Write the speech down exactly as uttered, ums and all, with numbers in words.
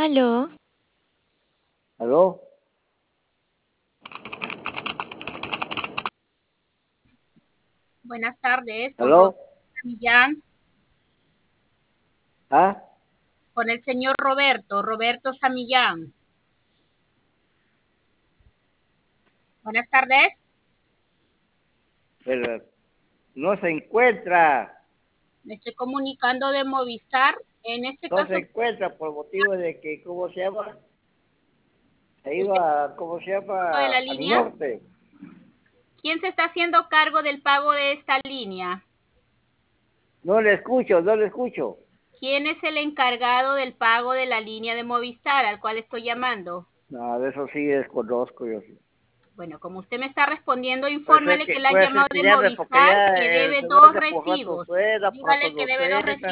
Aló. ¿Aló? Buenas tardes, con ¿Aló? Roberto Samillán, ¿Ah? con el señor Roberto, Roberto Samillán. Buenas tardes. Pero no se encuentra. Me estoy comunicando de Movistar. En este No se caso, encuentra por motivo de que, ¿cómo se llama? Se usted iba, ¿cómo se de llama? la Al línea. norte. ¿Quién se está haciendo cargo del pago de esta línea? No le escucho, no le escucho. ¿Quién es el encargado del pago de la línea de Movistar al cual estoy llamando? No, de eso sí desconozco yo. Sí. Bueno, como usted me está respondiendo, Puede ser infórmele que que, le han puede ser llamado que de llame porque Movistar, ya que el debe señor dos de por rato recibos. suena, por rato Dígale que no debe dos suena.